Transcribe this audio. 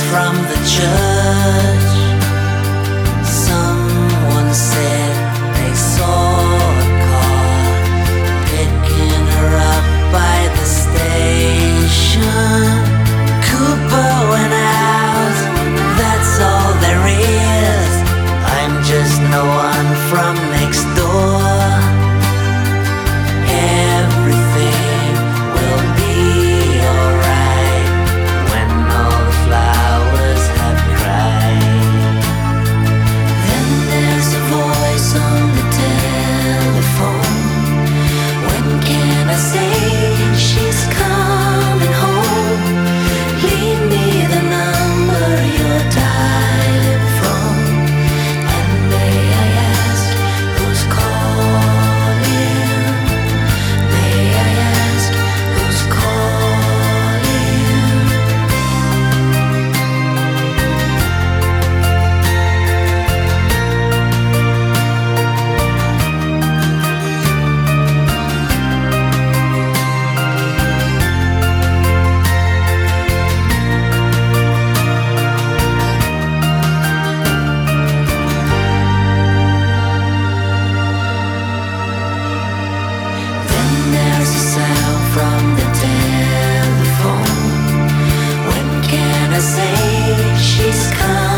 from the church. Someone said they saw a car picking her up by the station. Cooper went out, that's all there is. I'm just no one from next door. Everything will be alright when all the flowers have cried. Then there's a voice on the telephone. When can I say she's coming home? Leave me the number you're dialing from. And may I ask who's calling? May I ask who's calling? Then there's a sound from the telephone. When can I say she's coming?